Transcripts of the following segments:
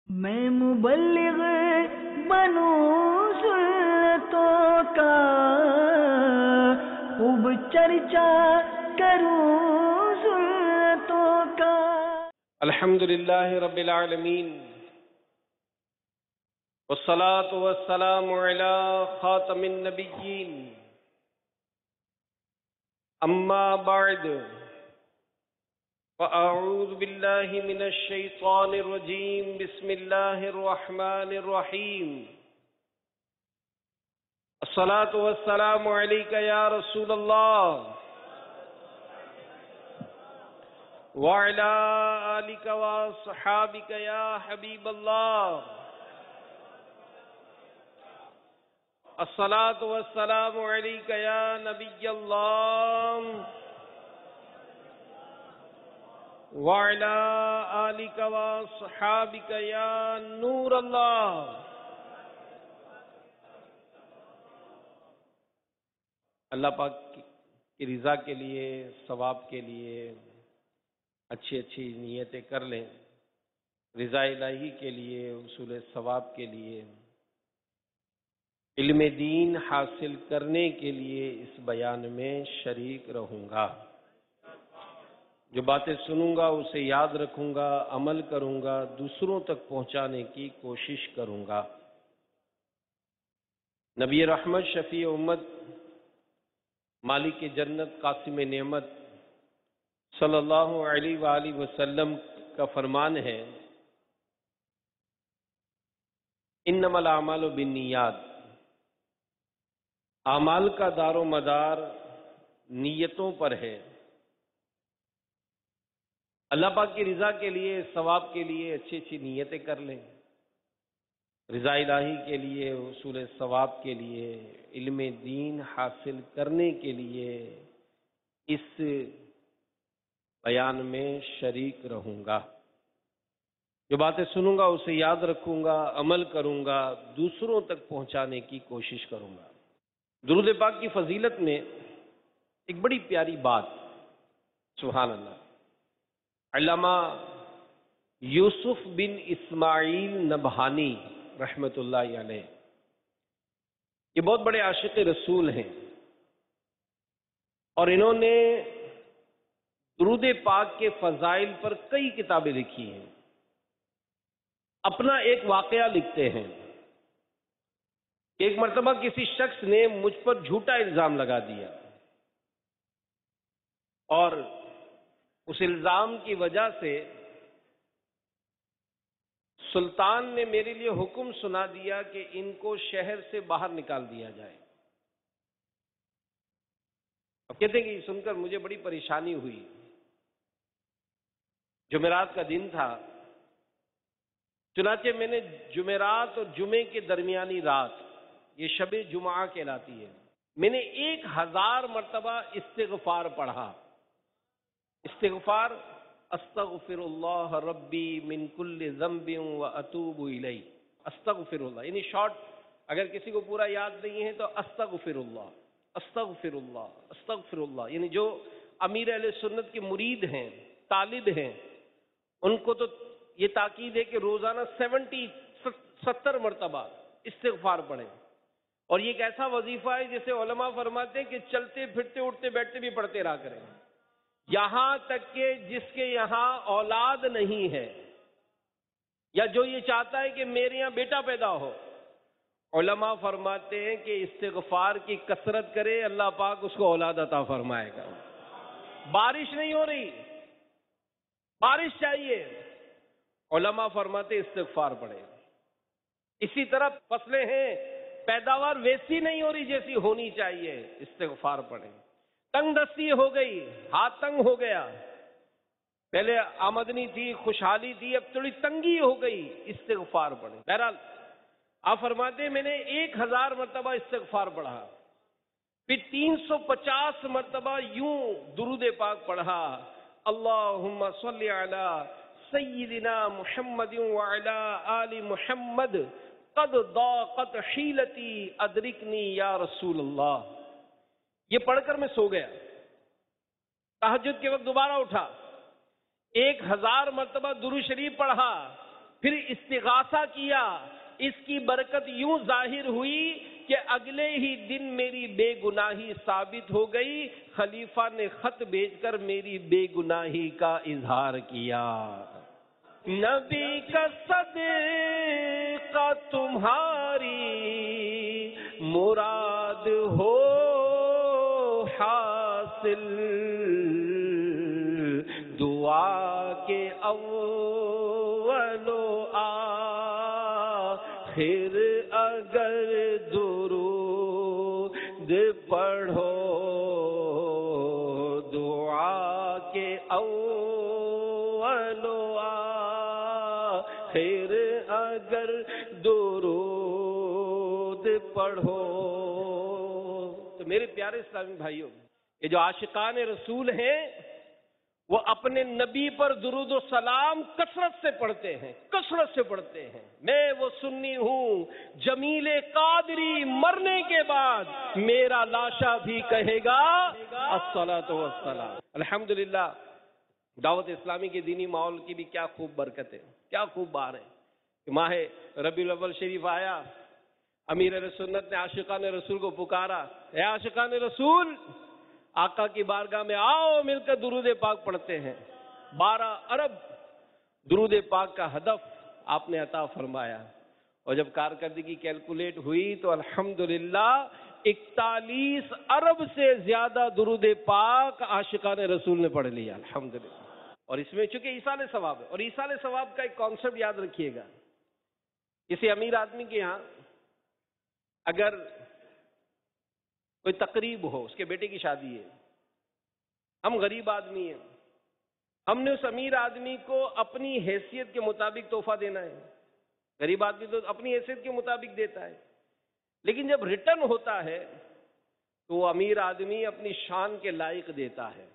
میں مبلغ بنوں سلطوں کا، خوب چرچا کروں سلطوں کا۔ الحمدللہ رب العالمین، والصلاة والسلام علی خاتم النبیین، اما بعد فاعوذ باللہ من الشیطان الرجیم، بسم اللہ الرحمن الرحیم۔ الصلاة والسلام علیک یا رسول اللہ وعلی آلک واصحابک یا حبیب اللہ۔ الصلاة والسلام علیک یا نبی اللہ وعلی آلک واصحابک یا نور اللہ۔ اللہ پاک کی رضا کے لیے، ثواب کے لیے اچھی اچھی نیتیں کر لیں، رضا الہی کے لیے، حصول ثواب کے لیے، علم دین حاصل کرنے کے لیے اس بیان میں شریک رہوں گا۔ جو باتیں سنوں گا اسے یاد رکھوں گا، عمل کروں گا، دوسروں تک پہنچانے کی کوشش کروں گا۔ نبی رحمت، شفیع امت، مالک جنت، قاسم نعمت صلی اللہ علیہ وآلہ وسلم کا فرمان ہے، انما الاعمال بالنیات، اعمال کا دار و مدار نیتوں پر ہے۔ اللہ پاک کی رضا کے لیے، ثواب کے لیے اچھی اچھی نیتیں کر لیں، رضا الہی کے لیے، حصول ثواب کے لیے، علم دین حاصل کرنے کے لیے اس بیان میں شریک رہوں گا۔ جو باتیں سنوں گا اسے یاد رکھوں گا، عمل کروں گا، دوسروں تک پہنچانے کی کوشش کروں گا۔ درود پاک کی فضیلت میں ایک بڑی پیاری بات، سبحان اللہ، علامہ یوسف بن اسماعیل نبہانی رحمۃ اللہ علیہ، یہ بہت بڑے عاشق رسول ہیں، اور انہوں نے درود پاک کے فضائل پر کئی کتابیں لکھی ہیں۔ اپنا ایک واقعہ لکھتے ہیں کہ ایک مرتبہ کسی شخص نے مجھ پر جھوٹا الزام لگا دیا، اور اس الزام کی وجہ سے سلطان نے میرے لیے حکم سنا دیا کہ ان کو شہر سے باہر نکال دیا جائے۔ اب کہتے ہیں کہ یہ سن کر مجھے بڑی پریشانی ہوئی۔ جمعرات کا دن تھا، چنانچہ میں نے جمعرات اور جمعے کے درمیانی رات، یہ شب جمعہ کہلاتی ہے، میں نے 1000 مرتبہ استغفار پڑھا۔ استغفار، استغفر اللہ ربی من کل ذنب واتوب الیہ، استغفر اللہ، یعنی شارٹ، اگر کسی کو پورا یاد نہیں ہے تو استغفر اللہ، استغفر اللہ، استغفر اللہ، یعنی جو امیر اہل سنت کے مرید ہیں، طالب ہیں، ان کو تو یہ تاکید ہے کہ روزانہ 70 مرتبہ استغفار پڑھیں۔ اور یہ ایک ایسا وظیفہ ہے جسے علماء فرماتے ہیں کہ چلتے پھرتے اٹھتے بیٹھتے بھی پڑھتے رہا کریں، یہاں تک کہ جس کے یہاں اولاد نہیں ہے، یا جو یہ چاہتا ہے کہ میرے یہاں بیٹا پیدا ہو، علماء فرماتے ہیں کہ استغفار کی کثرت کرے، اللہ پاک اس کو اولاد عطا فرمائے گا۔ بارش نہیں ہو رہی، بارش چاہیے، علماء فرماتے استغفار پڑھے۔ اسی طرح فصلیں ہیں، پیداوار ویسی نہیں ہو رہی جیسی ہونی چاہیے، استغفار پڑھیں۔ تنگ دستی ہو گئی، ہاتھ تنگ ہو گیا، پہلے آمدنی تھی، خوشحالی تھی، اب تھوڑی تنگی ہو گئی، استغفار پڑھیں۔ بہرحال آپ فرماتے ہیں میں نے 1000 مرتبہ استغفار پڑھا، پھر 350 مرتبہ یوں درود پاک پڑھا، اللہم صلی علی سیدنا محمد وعلی آل محمد قد ضاقت حیلتی ادرکنی یا رسول اللہ۔ یہ پڑھ کر میں سو گیا، تہجد کے وقت دوبارہ اٹھا، 1000 مرتبہ درود شریف پڑھا، پھر استغاثہ کیا، اس کی برکت یوں ظاہر ہوئی کہ اگلے ہی دن میری بے گناہی ثابت ہو گئی، خلیفہ نے خط بھیج کر میری بے گناہی کا اظہار کیا۔ نبی کا صدقہ تمہاری مراد ہو حاصل، دعا کے اول و آخر اگر درود پڑھو، دعا کے اول و آخر اگر درود پڑھو۔ تو میرے پیارے اسلامی بھائیوں، یہ جو عاشقان رسول ہیں وہ اپنے نبی پر درود و سلام کثرت سے پڑھتے ہیں، کثرت سے پڑھتے ہیں۔ میں وہ سنی ہوں جمیل قادری مرنے کے بعد میرا لاشا بھی کہے گا الصلاۃ والسلام۔ الحمدللہ دعوت اسلامی کے دینی ماحول کی بھی کیا خوب برکت ہے، کیا خوب بار ہے کہ ماہ ربیع الاول شریف آیا، امیر اہل سنت نے عاشقان رسول کو پکارا، اے عاشقان رسول، آقا کی بارگاہ میں آؤ، مل کر درود پاک پڑھتے ہیں۔ 12 ارب درود پاک کا ہدف آپ نے عطا فرمایا، اور جب کارکردگی کیلکولیٹ ہوئی تو الحمدللہ 41 ارب سے زیادہ درود پاک عاشقان رسول نے پڑھ لیا، الحمدللہ۔ اور اس میں چونکہ ایصال ثواب ہے، اور ایصال ثواب کا ایک کانسیپٹ یاد رکھیے گا، کسی امیر آدمی کے ہاں اگر کوئی تقریب ہو، اس کے بیٹے کی شادی ہے، ہم غریب آدمی ہیں، ہم نے اس امیر آدمی کو اپنی حیثیت کے مطابق تحفہ دینا ہے، غریب آدمی تو اپنی حیثیت کے مطابق دیتا ہے، لیکن جب ریٹرن ہوتا ہے تو وہ امیر آدمی اپنی شان کے لائق دیتا ہے۔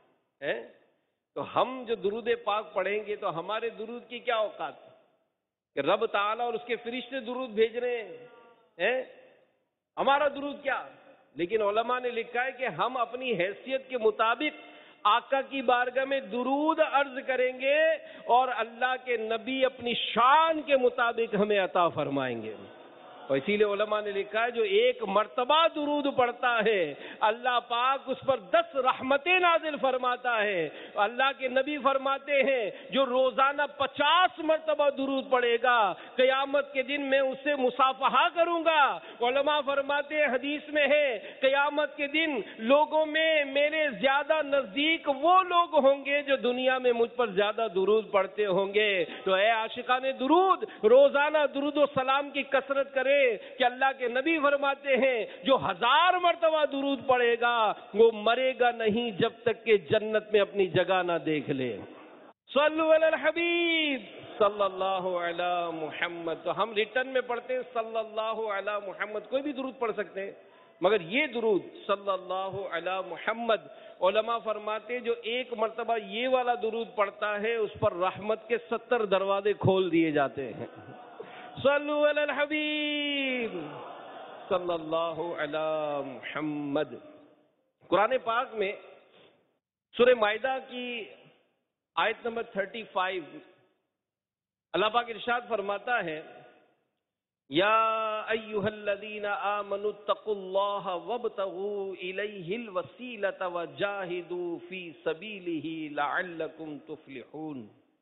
تو ہم جو درود پاک پڑھیں گے تو ہمارے درود کی کیا اوقات ہے کہ رب تعالیٰ اور اس کے فرشتے درود بھیج رہے ہیں، ہمارا درود کیا؟ لیکن علماء نے لکھا ہے کہ ہم اپنی حیثیت کے مطابق آقا کی بارگاہ میں درود عرض کریں گے، اور اللہ کے نبی اپنی شان کے مطابق ہمیں عطا فرمائیں گے۔ اور اسی لیے علماء نے لکھا ہے جو ایک مرتبہ درود پڑھتا ہے اللہ پاک اس پر 10 رحمتیں نازل فرماتا ہے۔ اللہ کے نبی فرماتے ہیں جو روزانہ 50 مرتبہ درود پڑھے گا قیامت کے دن میں اس سے مصافحہ کروں گا۔ علماء فرماتے ہیں حدیث میں ہے قیامت کے دن لوگوں میں میرے زیادہ نزدیک وہ لوگ ہوں گے جو دنیا میں مجھ پر زیادہ درود پڑھتے ہوں گے۔ تو اے عاشقان درود، روزانہ درود و سلام کی کثرت کرے کہ اللہ کے نبی فرماتے ہیں جو 1000 مرتبہ درود پڑھے گا وہ مرے گا نہیں جب تک کہ جنت میں اپنی جگہ نہ دیکھ لے۔ صلو علی الحبیب صلی اللہ علی محمد۔ تو ہم ریٹرن میں پڑھتے ہیں صلی اللہ علی محمد، کوئی بھی درود پڑھ سکتے ہیں، مگر یہ درود صلی اللہ علی محمد علماء فرماتے ہیں جو ایک مرتبہ یہ والا درود پڑھتا ہے اس پر رحمت کے 70 دروازے کھول دیے جاتے ہیں۔ صلو علی الحبیب صلی اللہ علی محمد۔ قرآن پاک میں سورہ مائدہ کی آیت نمبر 35 اللہ پاک ارشاد فرماتا ہے یا ایھا الذین آمنوا اتقوا اللہ وابتغوا الیہ الوسیلۃ وجاہدوا فی سبیلہ لعلکم تفلحون۔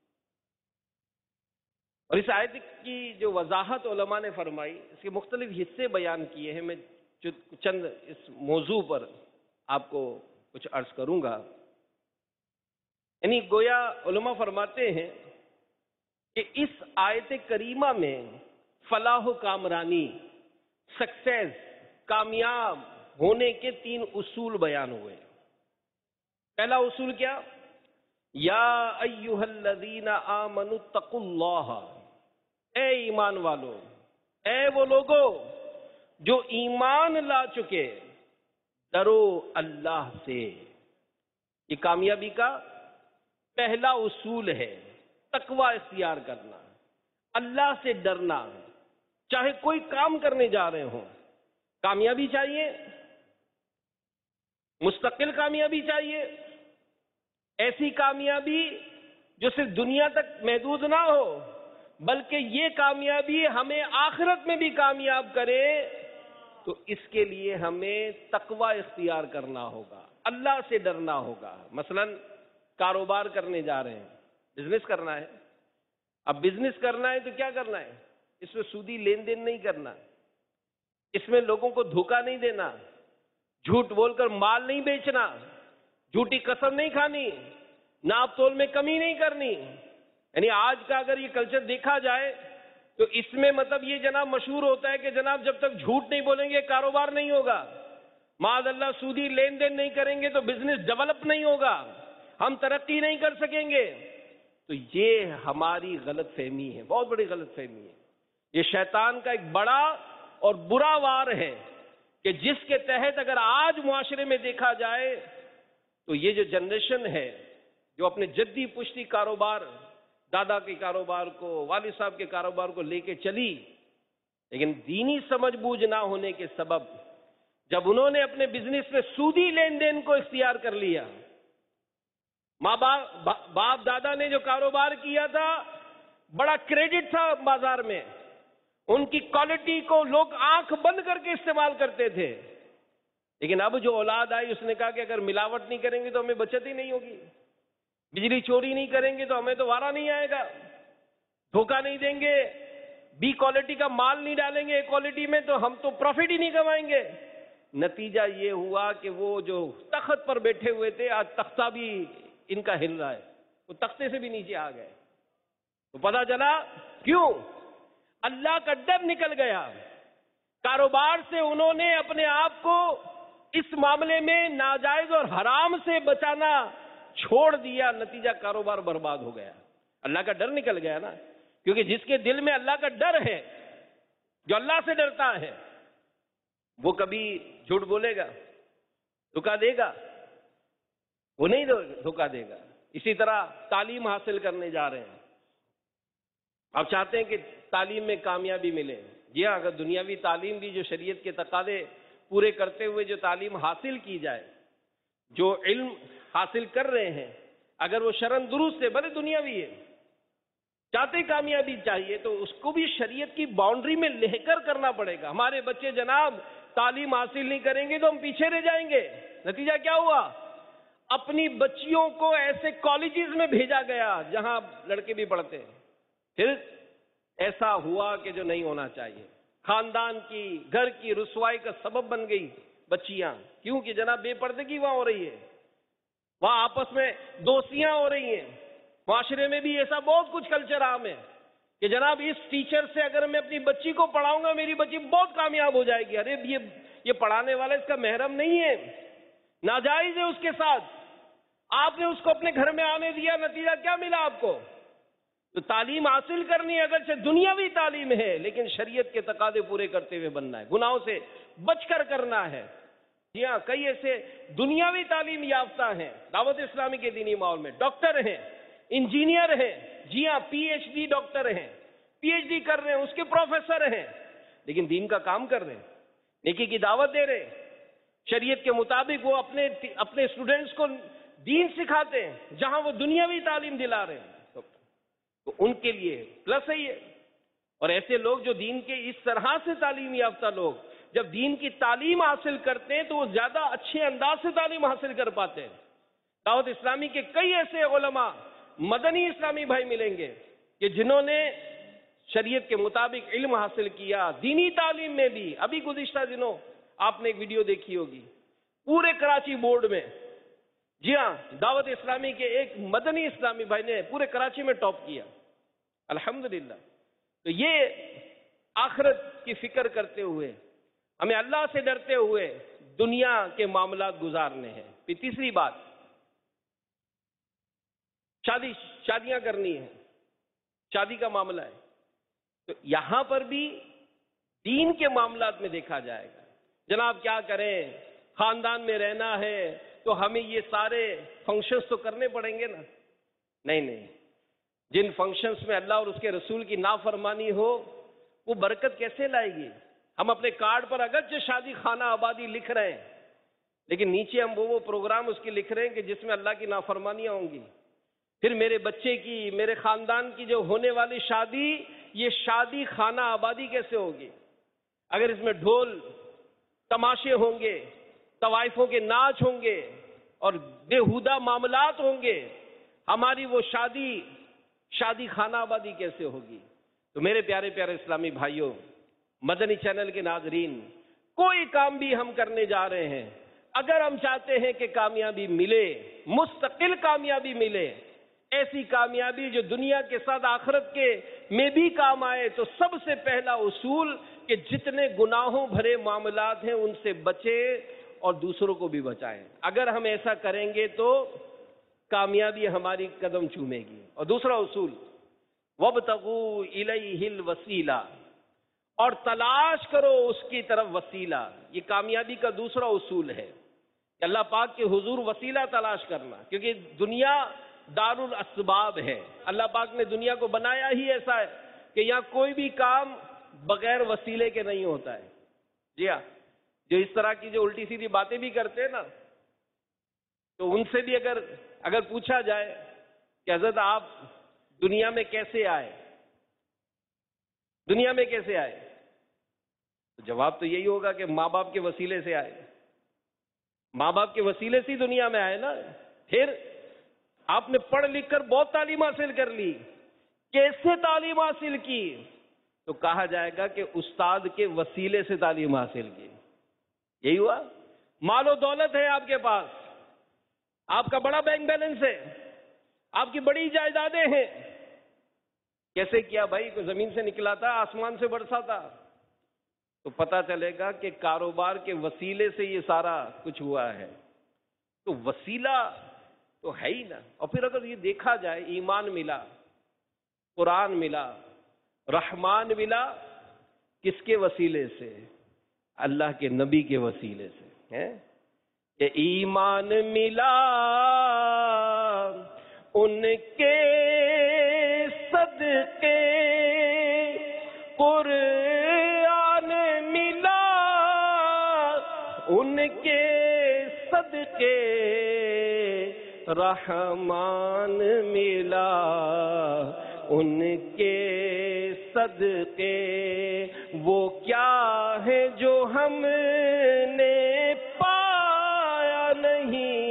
اور اس آیت کی جو وضاحت علماء نے فرمائی، اس کے مختلف حصے بیان کیے ہیں، میں چند اس موضوع پر آپ کو کچھ عرض کروں گا۔ یعنی گویا علماء فرماتے ہیں کہ اس آیت کریمہ میں فلاح و کامرانی، سکسیس، کامیاب ہونے کے 3 اصول بیان ہوئے۔ پہلا اصول کیا؟ یا ایھا الذین آمنوا اتقوا اللہ، اے ایمان والو، اے وہ لوگو جو ایمان لا چکے، ڈرو اللہ سے۔ یہ کامیابی کا پہلا اصول ہے، تقوی اختیار کرنا، اللہ سے ڈرنا، چاہے کوئی کام کرنے جا رہے ہوں۔ کامیابی چاہیے، مستقل کامیابی چاہیے، ایسی کامیابی جو صرف دنیا تک محدود نہ ہو بلکہ یہ کامیابی ہمیں آخرت میں بھی کامیاب کرے، تو اس کے لیے ہمیں تقوی اختیار کرنا ہوگا، اللہ سے ڈرنا ہوگا۔ مثلا کاروبار کرنے جا رہے ہیں، بزنس کرنا ہے۔ اب بزنس کرنا ہے تو کیا کرنا ہے؟ اس میں سودی لین دین نہیں کرنا، اس میں لوگوں کو دھوکہ نہیں دینا، جھوٹ بول کر مال نہیں بیچنا، جھوٹی قسم نہیں کھانی، ناپ تول میں کمی نہیں کرنی۔ یعنی آج کا اگر یہ کلچر دیکھا جائے تو اس میں مطلب یہ جناب مشہور ہوتا ہے کہ جناب جب تک جھوٹ نہیں بولیں گے کاروبار نہیں ہوگا، معاذ اللہ سودی لین دین نہیں کریں گے تو بزنس ڈیولپ نہیں ہوگا، ہم ترقی نہیں کر سکیں گے۔ تو یہ ہماری غلط فہمی ہے، بہت بڑی غلط فہمی ہے۔ یہ شیطان کا ایک بڑا اور برا وار ہے کہ جس کے تحت اگر آج معاشرے میں دیکھا جائے تو یہ جو جنریشن ہے جو اپنے جدی پشتی کاروبار، دادا کے کاروبار کو، والد صاحب کے کاروبار کو لے کے چلی، لیکن دینی سمجھ بوجھ نہ ہونے کے سبب جب انہوں نے اپنے بزنس میں سودی لین دین کو اختیار کر لیا، ماں باپ دادا نے جو کاروبار کیا تھا بڑا کریڈٹ تھا بازار میں، ان کی کوالٹی کو لوگ آنکھ بند کر کے استعمال کرتے تھے، لیکن اب جو اولاد آئی اس نے کہا کہ اگر ملاوٹ نہیں کریں گے تو ہمیں بچت ہی نہیں ہوگی، بجلی چوری نہیں کریں گے تو ہمیں تو وارہ نہیں آئے گا، دھوکہ نہیں دیں گے، بی کوالٹی کا مال نہیں ڈالیں گے اے کوالٹی میں تو ہم تو پروفٹ ہی نہیں کمائیں گے۔ نتیجہ یہ ہوا کہ وہ جو تخت پر بیٹھے ہوئے تھے آج تختہ بھی ان کا ہل رہا ہے، وہ تختے سے بھی نیچے آ گئے۔ تو پتہ چلا کیوں؟ اللہ کا ڈر نکل گیا، کاروبار سے انہوں نے اپنے آپ کو اس معاملے میں ناجائز اور حرام سے بچانا چھوڑ دیا، نتیجہ کاروبار برباد ہو گیا۔ اللہ کا ڈر نکل گیا نا، کیونکہ جس کے دل میں اللہ کا ڈر ہے، جو اللہ سے ڈرتا ہے، وہ کبھی جھوٹ بولے گا، دھوکہ دے گا؟ وہ نہیں دھوکہ دے گا۔ اسی طرح تعلیم حاصل کرنے جا رہے ہیں، آپ چاہتے ہیں کہ تعلیم میں کامیابی ملے، جی ہاں، اگر دنیاوی تعلیم بھی جو شریعت کے تقاضے پورے کرتے ہوئے جو تعلیم حاصل کی جائے، جو علم حاصل کر رہے ہیں اگر وہ شرعن درست ہے، بھلے دنیاوی ہے، چاہتے کامیابی چاہیے تو اس کو بھی شریعت کی باؤنڈری میں لے کر کرنا پڑے گا۔ ہمارے بچے جناب تعلیم حاصل نہیں کریں گے تو ہم پیچھے رہ جائیں گے۔ نتیجہ کیا ہوا؟ اپنی بچیوں کو ایسے کالجز میں بھیجا گیا جہاں لڑکے بھی پڑھتے ہیں، پھر ایسا ہوا کہ جو نہیں ہونا چاہیے، خاندان کی، گھر کی رسوائی کا سبب بن گئی بچیاں، کیونکہ جناب بے پردگی وہاں ہو رہی ہے، وہاں آپس میں دوستیاں ہو رہی ہیں۔ معاشرے میں بھی ایسا بہت کچھ کلچر عام ہے کہ جناب اس ٹیچر سے اگر میں اپنی بچی کو پڑھاؤں گا میری بچی بہت کامیاب ہو جائے گی، ارے یہ پڑھانے والا اس کا محرم نہیں ہے، ناجائز ہے اس کے ساتھ، آپ نے اس کو اپنے گھر میں آنے دیا، نتیجہ کیا ملا آپ کو؟ تو تعلیم حاصل کرنی ہے، اگرچہ دنیاوی تعلیم ہے لیکن شریعت کے تقاضے پورے کرتے ہوئے بننا ہے، گناہوں سے بچ کر کرنا ہے۔ جی ہاں، کئی ایسے دنیاوی تعلیم یافتہ ہیں دعوت اسلامی کے دینی ماحول میں، ڈاکٹر ہیں، انجینئر ہیں، جی ہاں، پی ایچ ڈی ڈاکٹر ہیں، پی ایچ ڈی کر رہے ہیں، اس کے پروفیسر ہیں، لیکن دین کا کام کر رہے ہیں، نیکی کی دعوت دے رہے ہیں، شریعت کے مطابق وہ اپنے اسٹوڈنٹس کو دین سکھاتے ہیں جہاں وہ دنیاوی تعلیم دلا رہے ہیں، تو ان کے لیے پلس ہے یہ۔ اور ایسے لوگ جو دین کے اس طرح سے تعلیم یافتہ لوگ جب دین کی تعلیم حاصل کرتے ہیں تو وہ زیادہ اچھے انداز سے تعلیم حاصل کر پاتے ہیں۔ دعوت اسلامی کے کئی ایسے علماء، مدنی اسلامی بھائی ملیں گے کہ جنہوں نے شریعت کے مطابق علم حاصل کیا، دینی تعلیم میں بھی۔ ابھی گزشتہ دنوں آپ نے ایک ویڈیو دیکھی ہوگی، پورے کراچی بورڈ میں، جی ہاں، دعوت اسلامی کے ایک مدنی اسلامی بھائی نے پورے کراچی میں ٹاپ کیا، الحمدللہ۔ تو یہ آخرت کی فکر کرتے ہوئے، ہمیں اللہ سے ڈرتے ہوئے دنیا کے معاملات گزارنے ہیں۔ پھر تیسری بات، شادیاں کرنی ہے، شادی کا معاملہ ہے، تو یہاں پر بھی دین کے معاملات میں دیکھا جائے گا۔ جناب کیا کریں، خاندان میں رہنا ہے تو ہمیں یہ سارے فنکشنز تو کرنے پڑیں گے نا؟ نہیں، جن فنکشنز میں اللہ اور اس کے رسول کی نافرمانی ہو وہ برکت کیسے لائے گی؟ ہم اپنے کارڈ پر اگرچہ شادی خانہ آبادی لکھ رہے ہیں لیکن نیچے ہم وہ پروگرام اس کے لکھ رہے ہیں کہ جس میں اللہ کی نافرمانیاں ہوں گی، پھر میرے بچے کی، میرے خاندان کی جو ہونے والی شادی، یہ شادی خانہ آبادی کیسے ہوگی اگر اس میں ڈھول تماشے ہوں گے، طوائفوں کے ناچ ہوں گے اور بےہودہ معاملات ہوں گے؟ ہماری وہ شادی خانہ آبادی کیسے ہوگی؟ تو میرے پیارے پیارے اسلامی بھائیوں، مدنی چینل کے ناظرین، کوئی کام بھی ہم کرنے جا رہے ہیں، اگر ہم چاہتے ہیں کہ کامیابی ملے، مستقل کامیابی ملے، ایسی کامیابی جو دنیا کے ساتھ آخرت کے میں بھی کام آئے، تو سب سے پہلا اصول کہ جتنے گناہوں بھرے معاملات ہیں ان سے بچیں اور دوسروں کو بھی بچائیں۔ اگر ہم ایسا کریں گے تو کامیابی ہماری قدم چومے گی۔ اور دوسرا اصول، وَابْتَغُوا إِلَيْهِ الْوَسِيلَةَ، اور تلاش کرو اس کی طرف وسیلہ۔ یہ کامیابی کا دوسرا اصول ہے کہ اللہ پاک کے حضور وسیلہ تلاش کرنا، کیونکہ دنیا دار الاسباب ہے۔ اللہ پاک نے دنیا کو بنایا ہی ایسا ہے کہ یہاں کوئی بھی کام بغیر وسیلے کے نہیں ہوتا ہے۔ جی ہاں، جو اس طرح کی جو الٹی سیدھی باتیں بھی کرتے ہیں نا، تو ان سے بھی اگر پوچھا جائے کہ حضرت آپ دنیا میں کیسے آئے، دنیا میں کیسے آئے، تو جواب تو یہی ہوگا کہ ماں باپ کے وسیلے سے آئے۔ ماں باپ کے وسیلے سے ہی دنیا میں آئے نا۔ پھر آپ نے پڑھ لکھ کر بہت تعلیم حاصل کر لی، کیسے تعلیم حاصل کی؟ تو کہا جائے گا کہ استاد کے وسیلے سے تعلیم حاصل کی۔ یہی ہوا۔ مال و دولت ہے آپ کے پاس، آپ کا بڑا بینک بیلنس ہے، آپ کی بڑی جائیدادیں ہیں، کیسے کیا بھائی؟ کوئی زمین سے نکلا تھا، آسمان سے برسا تھا؟ تو پتہ چلے گا کہ کاروبار کے وسیلے سے یہ سارا کچھ ہوا ہے۔ تو وسیلہ تو ہے ہی نا۔ اور پھر اگر یہ دیکھا جائے، ایمان ملا، قرآن ملا، رحمان ملا، کس کے وسیلے سے؟ اللہ کے نبی کے وسیلے سے ہے کہ ایمان ملا ان کے صدقے، قرآن ملا ان کے صدقے، رحمان ملا ان کے صدقے۔ وہ کیا ہے جو ہم نے پایا نہیں؟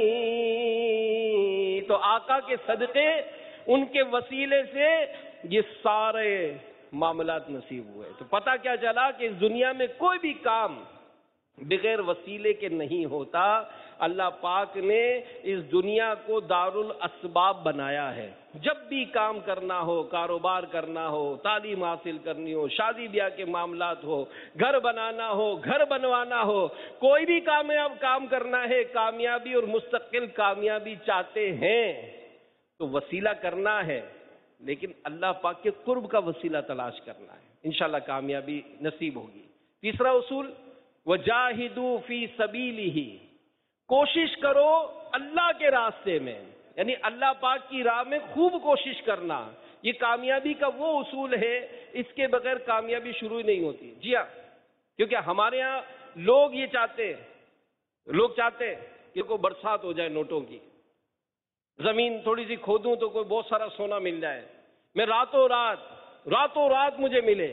تو آقا کے صدقے، ان کے وسیلے سے یہ سارے معاملات نصیب ہوئے۔ تو پتہ کیا چلا کہ اس دنیا میں کوئی بھی کام بغیر وسیلے کے نہیں ہوتا۔ اللہ پاک نے اس دنیا کو دار الاسباب بنایا ہے۔ جب بھی کام کرنا ہو، کاروبار کرنا ہو، تعلیم حاصل کرنی ہو، شادی بیاہ کے معاملات ہو، گھر بنانا ہو، گھر بنوانا ہو، کوئی بھی کامیاب کام کرنا ہے، کامیابی اور مستقل کامیابی چاہتے ہیں تو وسیلہ کرنا ہے، لیکن اللہ پاک کے قرب کا وسیلہ تلاش کرنا ہے، انشاءاللہ کامیابی نصیب ہوگی۔ تیسرا اصول، وَجَاهِدُوا فِي سَبِيلِهِ، کوشش کرو اللہ کے راستے میں، یعنی اللہ پاک کی راہ میں خوب کوشش کرنا۔ یہ کامیابی کا وہ اصول ہے، اس کے بغیر کامیابی شروع ہی نہیں ہوتی۔ جی ہاں، کیونکہ ہمارے ہاں لوگ یہ چاہتے ہیں کہ کوئی برسات ہو جائے نوٹوں کی، زمین تھوڑی سی کھودوں تو کوئی بہت سارا سونا مل جائے، میں راتوں رات مجھے ملے،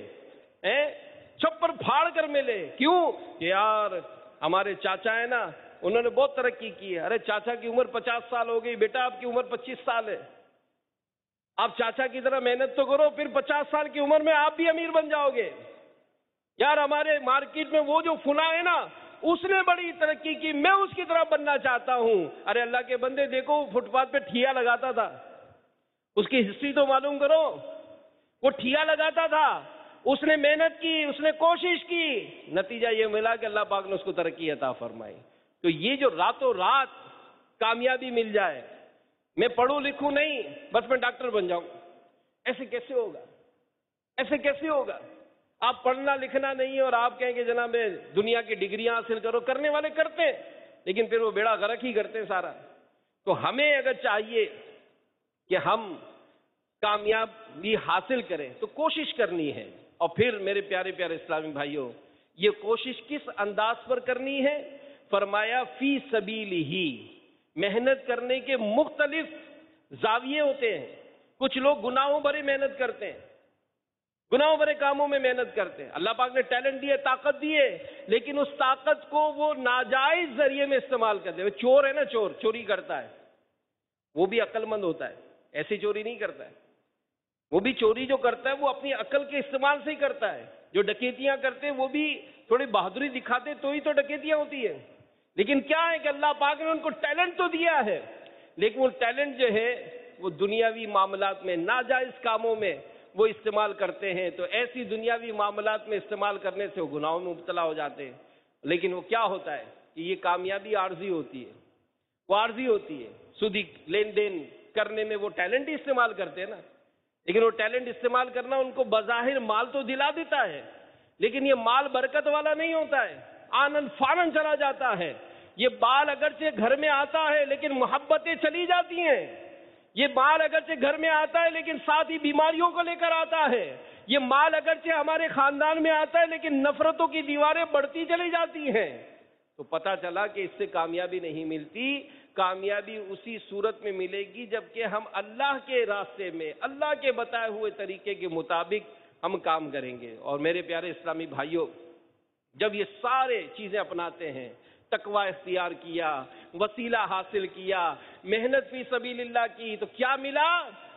چھپر پھاڑ کر ملے۔ کیوں؟ کہ یار ہمارے چاچا ہے نا، انہوں نے بہت ترقی کی ہے۔ ارے چاچا کی عمر 50 سال ہو گئی، بیٹا آپ کی عمر 25 سال ہے، آپ چاچا کی طرح محنت تو کرو، پھر 50 سال کی عمر میں آپ بھی امیر بن جاؤ گے۔ یار ہمارے مارکیٹ میں وہ جو فلاں ہے نا، اس نے بڑی ترقی کی، میں اس کی طرح بننا چاہتا ہوں۔ ارے اللہ کے بندے دیکھو، فٹ پاتھ پہ ٹھیا لگاتا تھا، اس کی ہسٹری تو معلوم کرو۔ وہ ٹھیا لگاتا تھا، اس نے محنت کی، اس نے کوشش کی، نتیجہ یہ ملا کہ اللہ پاک نے اس کو ترقی عطا فرمائی۔ تو یہ جو راتوں رات کامیابی مل جائے، میں پڑھوں لکھوں نہیں، بس میں ڈاکٹر بن جاؤں، ایسے کیسے ہوگا؟ ایسے کیسے ہوگا؟ آپ پڑھنا لکھنا نہیں ہے اور آپ کہیں کہ جناب دنیا کی ڈگریاں حاصل کرو، کرنے والے کرتے ہیں، لیکن پھر وہ بیڑا غرق ہی کرتے ہیں سارا۔ تو ہمیں اگر چاہیے کہ ہم کامیابی حاصل کریں تو کوشش کرنی ہے۔ اور پھر میرے پیارے پیارے اسلامی بھائیوں، یہ کوشش کس انداز پر کرنی ہے؟ فرمایا فی سبیلہ، محنت کرنے کے مختلف زاویے ہوتے ہیں. کچھ لوگ گناہوں بھری محنت کرتے ہیں, گناہوں بھرے کاموں میں محنت کرتے ہیں. اللہ پاک نے ٹیلنٹ دیے, طاقت دیے, لیکن اس طاقت کو وہ ناجائز ذریعے میں استعمال کرتے ہیں. وہ چور ہے نا, چور چوری کرتا ہے, وہ بھی عقل مند ہوتا ہے, ایسی چوری نہیں کرتا ہے. وہ بھی چوری جو کرتا ہے وہ اپنی عقل کے استعمال سے ہی کرتا ہے. جو ڈکیتیاں کرتے ہیں وہ بھی تھوڑی بہادری دکھاتے تو ہی تو ڈکیتیاں ہوتی ہیں. لیکن کیا ہے کہ اللہ پاک نے ان کو ٹیلنٹ تو دیا ہے, لیکن وہ ٹیلنٹ جو ہے وہ دنیاوی معاملات میں, ناجائز کاموں میں وہ استعمال کرتے ہیں. تو ایسی دنیاوی معاملات میں استعمال کرنے سے وہ گناہوں میں مبتلا ہو جاتے ہیں. لیکن وہ کیا ہوتا ہے کہ یہ کامیابی عارضی ہوتی ہے, وہ عارضی ہوتی ہے. سودی لین دین کرنے میں وہ ٹیلنٹ ہی استعمال کرتے ہیں نا, لیکن وہ ٹیلنٹ استعمال کرنا ان کو بظاہر مال تو دلا دیتا ہے, لیکن یہ مال برکت والا نہیں ہوتا ہے, آنن فانن چلا جاتا ہے. یہ مال اگرچہ گھر میں آتا ہے لیکن محبتیں چلی جاتی ہیں. یہ مال اگرچہ گھر میں آتا ہے لیکن ساتھ ہی بیماریوں کو لے کر آتا ہے. یہ مال اگرچہ ہمارے خاندان میں آتا ہے لیکن نفرتوں کی دیواریں بڑھتی چلی جاتی ہیں. تو پتہ چلا کہ اس سے کامیابی نہیں ملتی. کامیابی اسی صورت میں ملے گی جبکہ ہم اللہ کے راستے میں, اللہ کے بتائے ہوئے طریقے کے مطابق ہم کام کریں گے. اور میرے پیارے اسلامی بھائیوں, جب یہ سارے چیزیں اپناتے ہیں, تقوی اختیار کیا, وسیلہ حاصل کیا, محنت فی سبیل اللہ کی, تو کیا ملا؟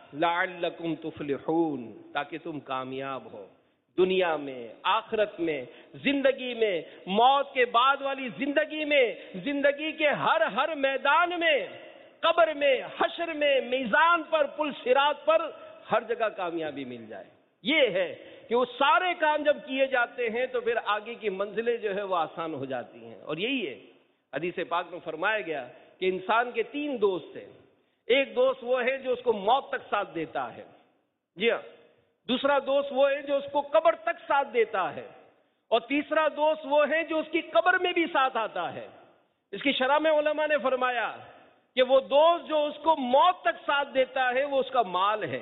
لعلکم تفلحون, تاکہ تم کامیاب ہو دنیا میں, آخرت میں, زندگی میں, موت کے بعد والی زندگی میں, زندگی کے ہر میدان میں, قبر میں, حشر میں, میزان پر, پل صراط پر, ہر جگہ کامیابی مل جائے. یہ ہے کہ وہ سارے کام جب کیے جاتے ہیں تو پھر آگے کی منزلیں جو ہے وہ آسان ہو جاتی ہیں. اور یہی ہے حدیث پاک میں فرمایا گیا کہ انسان کے 3 دوست ہیں. ایک دوست وہ ہے جو اس کو موت تک ساتھ دیتا ہے, جی ہاں. دوسرا دوست وہ ہے جو اس کو قبر تک ساتھ دیتا ہے, اور تیسرا دوست وہ ہے جو اس کی قبر میں بھی ساتھ آتا ہے. اس کی شرح میں علماء نے فرمایا کہ وہ دوست جو اس کو موت تک ساتھ دیتا ہے وہ اس کا مال ہے,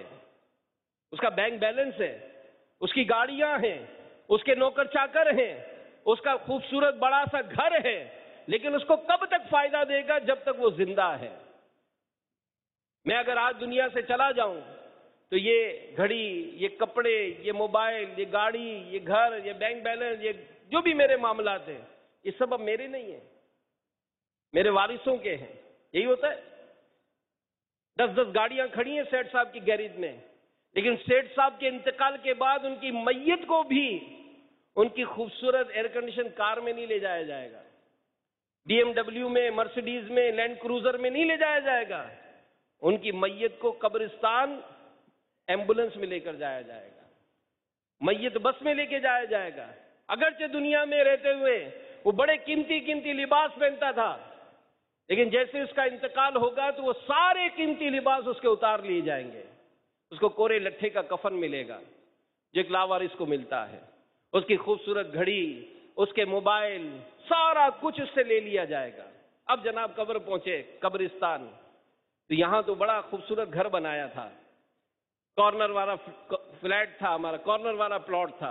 اس کا بینک بیلنس ہے, اس کی گاڑیاں ہیں, اس کے نوکر چاکر ہیں, اس کا خوبصورت بڑا سا گھر ہے, لیکن اس کو کب تک فائدہ دے گا؟ جب تک وہ زندہ ہے. میں اگر آج دنیا سے چلا جاؤں تو یہ گھڑی, یہ کپڑے, یہ موبائل, یہ گاڑی, یہ گھر, یہ بینک بیلنس, یہ جو بھی میرے معاملات ہیں, یہ سب اب میرے نہیں ہیں, میرے وارثوں کے ہیں. یہی ہوتا ہے. 10 گاڑیاں کھڑی ہیں سیٹھ صاحب کی گیریج میں, لیکن سیٹھ صاحب کے انتقال کے بعد ان کی میت کو بھی ان کی خوبصورت ایئر کنڈیشن کار میں نہیں لے جایا جائے گا, BMW میں, مرسیڈیز میں, لینڈ کروزر میں نہیں لے جایا جائے گا. ان کی میت کو قبرستان ایمبولنس میں لے کر جایا جائے گا, میت بس میں لے کے جایا جائے گا. اگرچہ دنیا میں رہتے ہوئے وہ بڑے قیمتی لباس پہنتا تھا, لیکن جیسے اس کا انتقال ہوگا تو وہ سارے قیمتی لباس اس کے اتار لیے جائیں گے. اس کو کورے لٹھے کا کفن ملے گا جو ایک لاوارث کو ملتا ہے. اس کی خوبصورت گھڑی, اس کے موبائل, سارا کچھ اس سے لے لیا جائے گا. اب جناب قبر پہنچے, قبرستان, تو یہاں تو بڑا خوبصورت گھر بنایا تھا, کارنر والا فلیٹ تھا ہمارا, کارنر والا پلاٹ تھا,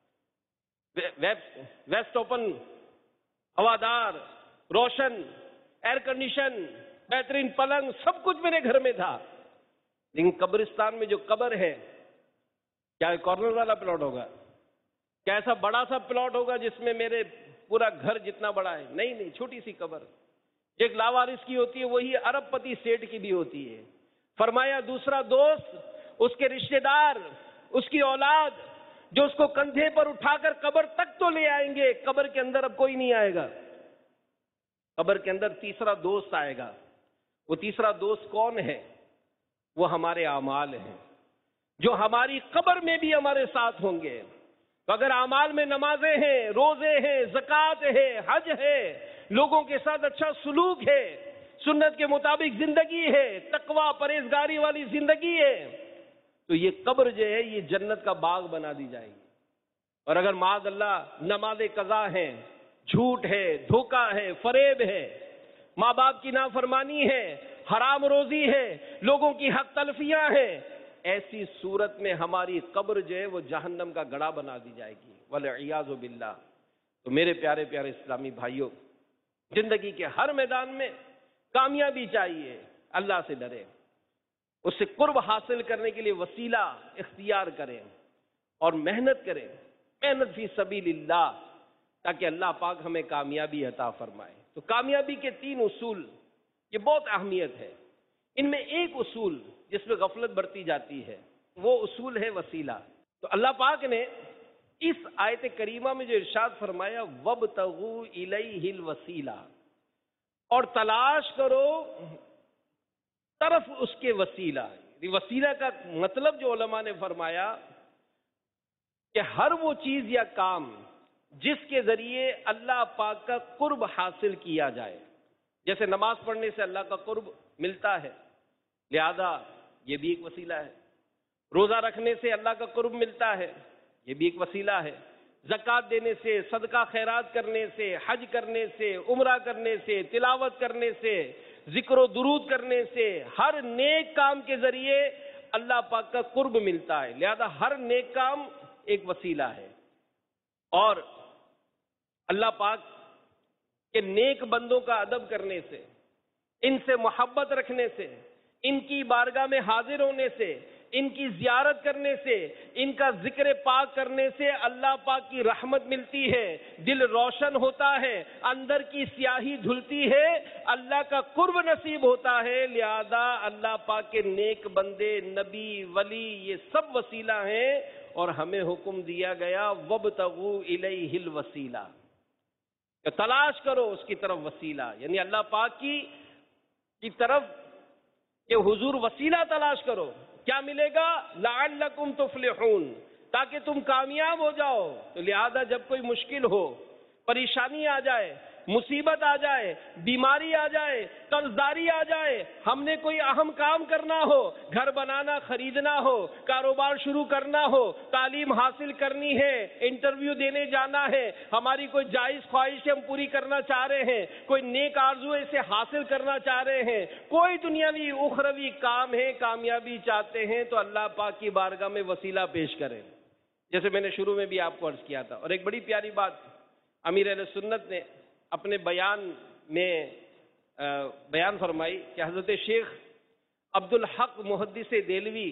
ویسٹ اوپن, ہوادار, روشن, ایئر کنڈیشن, بہترین پلنگ, سب کچھ میرے گھر میں تھا. لیکن قبرستان میں جو قبر ہے, کیا کارنر والا پلاٹ ہوگا؟ کیا ایسا بڑا سا پلاٹ ہوگا جس میں میرے پورا گھر جتنا بڑا ہے؟ نہیں, چھوٹی سی قبر. ایک لاوارث کی ہوتی ہے, وہی ارب پتی سیٹ کی بھی ہوتی ہے. فرمایا دوسرا دوست, اس کے رشتہ دار, اس کی اولاد, جو اس کو کندھے پر اٹھا کر قبر تک تو لے آئیں گے, قبر کے اندر اب کوئی نہیں آئے گا. قبر کے اندر تیسرا دوست آئے گا. وہ تیسرا دوست کون ہے؟ وہ ہمارے اعمال ہیں, جو ہماری قبر میں بھی ہمارے ساتھ ہوں گے. تو اگر اعمال میں نمازیں ہیں, روزے ہیں, زکوٰۃ ہے, حج ہے, لوگوں کے ساتھ اچھا سلوک ہے, سنت کے مطابق زندگی ہے, تقوی پرہیزگاری والی زندگی ہے, تو یہ قبر جو ہے یہ جنت کا باغ بنا دی جائے گی. اور اگر معاذ اللہ نماز قضا ہیں, جھوٹ ہے, دھوکہ ہے, فریب ہے, ماں باپ کی نافرمانی ہے, حرام روزی ہے, لوگوں کی حق تلفیاں ہیں, ایسی صورت میں ہماری قبر جو ہے وہ جہنم کا گڑھا بنا دی جائے گی, والعیاذ باللہ. تو میرے پیارے اسلامی بھائیوں, زندگی کے ہر میدان میں کامیابی چاہیے, اللہ سے ڈرے. اس سے قرب حاصل کرنے کے لیے وسیلہ اختیار کریں اور محنت کریں، محنت فی سبیل اللہ، تاکہ اللہ پاک ہمیں کامیابی عطا فرمائے۔ تو کامیابی کے 3 اصول، یہ بہت اہمیت ہے۔ ان میں ایک اصول جس میں غفلت برتی جاتی ہے، وہ اصول ہے وسیلہ۔ تو اللہ پاک نے اس آیت کریمہ میں جو ارشاد فرمایا وَابْتَغُوا إِلَيْهِ الْوَسِيلَةَ، اور تلاش کرو طرف اس کے وسیلہ۔ وسیلہ کا مطلب جو علماء نے فرمایا کہ ہر وہ چیز یا کام جس کے ذریعے اللہ پاک کا قرب حاصل کیا جائے، جیسے نماز پڑھنے سے اللہ کا قرب ملتا ہے، لہذا یہ بھی ایک وسیلہ ہے۔ روزہ رکھنے سے اللہ کا قرب ملتا ہے، یہ بھی ایک وسیلہ ہے۔ زکوٰۃ دینے سے، صدقہ خیرات کرنے سے، حج کرنے سے، عمرہ کرنے سے، تلاوت کرنے سے، ذکر و درود کرنے سے، ہر نیک کام کے ذریعے اللہ پاک کا قرب ملتا ہے، لہذا ہر نیک کام ایک وسیلہ ہے۔ اور اللہ پاک کے نیک بندوں کا ادب کرنے سے، ان سے محبت رکھنے سے، ان کی بارگاہ میں حاضر ہونے سے، ان کی زیارت کرنے سے، ان کا ذکر پاک کرنے سے اللہ پاک کی رحمت ملتی ہے، دل روشن ہوتا ہے، اندر کی سیاہی دھلتی ہے، اللہ کا قرب نصیب ہوتا ہے۔ لہذا اللہ پاک کے نیک بندے، نبی، ولی، یہ سب وسیلہ ہیں، اور ہمیں حکم دیا گیا وَابْتَغُوا إِلَيْهِ الْوَسِيلَةَ، کہ تلاش کرو اس کی طرف وسیلہ، یعنی اللہ پاک کی طرف کہ حضور وسیلہ تلاش کرو۔ کیا ملے گا؟ لعلکم تفلحون، تاکہ تم کامیاب ہو جاؤ۔ تو لہذا جب کوئی مشکل ہو، پریشانی آ جائے، مصیبت آ جائے، بیماری آ جائے، قرضداری آ جائے، ہم نے کوئی اہم کام کرنا ہو، گھر بنانا، خریدنا ہو، کاروبار شروع کرنا ہو، تعلیم حاصل کرنی ہے، انٹرویو دینے جانا ہے، ہماری کوئی جائز خواہش ہم پوری کرنا چاہ رہے ہیں، کوئی نیک آرزو اسے حاصل کرنا چاہ رہے ہیں، کوئی دنیاوی اخروی کام ہے، کامیابی چاہتے ہیں، تو اللہ پاک کی بارگاہ میں وسیلہ پیش کریں، جیسے میں نے شروع میں بھی آپ کو عرض کیا تھا۔ اور ایک بڑی پیاری بات امیر اہل سنت نے اپنے بیان میں بیان فرمائی کہ حضرت شیخ عبدالحق محدث دہلوی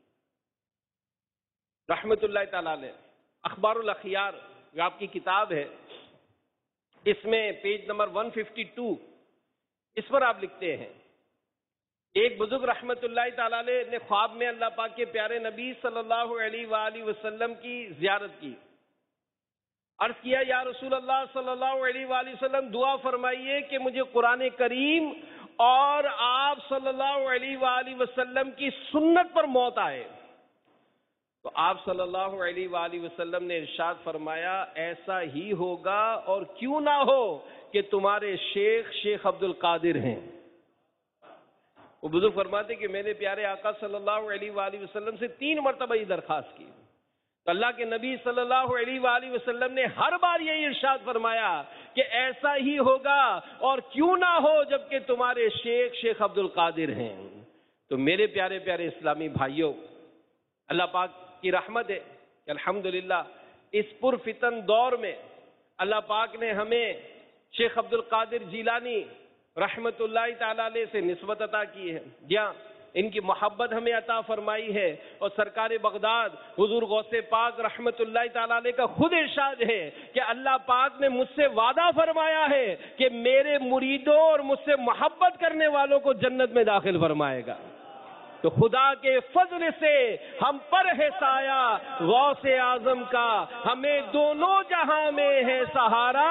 رحمت اللہ تعالی علیہ، اخبار الاخیار جو آپ کی کتاب ہے، اس میں پیج نمبر 152 اس پر آپ لکھتے ہیں، ایک بزرگ رحمت اللہ تعالی علیہ نے خواب میں اللہ پاک کے پیارے نبی صلی اللہ علیہ وآلہ وسلم کی زیارت کی، عرض کیا یا رسول اللہ صلی اللہ علیہ وآلہ وسلم دعا فرمائیے کہ مجھے قرآن کریم اور آپ صلی اللہ علیہ وآلہ وسلم کی سنت پر موت آئے۔ تو آپ صلی اللہ علیہ وآلہ وسلم نے ارشاد فرمایا ایسا ہی ہوگا، اور کیوں نہ ہو کہ تمہارے شیخ عبد القادر ہیں۔ وہ بزرگ فرماتے کہ میں نے پیارے آقا صلی اللہ علیہ وآلہ وسلم سے 3 مرتبہ یہ درخواست کی، تو اللہ کے نبی صلی اللہ علیہ وآلہ وسلم نے ہر بار یہی ارشاد فرمایا کہ ایسا ہی ہوگا، اور کیوں نہ ہو جبکہ تمہارے شیخ عبد القادر ہیں۔ تو میرے پیارے پیارے اسلامی بھائیوں، اللہ پاک کی رحمت ہے کہ الحمدللہ اس پرفتن دور میں اللہ پاک نے ہمیں شیخ عبد القادر جیلانی رحمت اللہ تعالی علیہ سے نسبت عطا کی ہے، جہاں ان کی محبت ہمیں عطا فرمائی ہے، اور سرکار بغداد حضور غوث پاک رحمت اللہ تعالی علیہ کا خود ارشاد ہے کہ اللہ پاک نے مجھ سے وعدہ فرمایا ہے کہ میرے مریدوں اور مجھ سے محبت کرنے والوں کو جنت میں داخل فرمائے گا۔ تو خدا کے فضل سے ہم پر ہے سایہ غوث اعظم کا، ہمیں دونوں جہاں میں ہے سہارا۔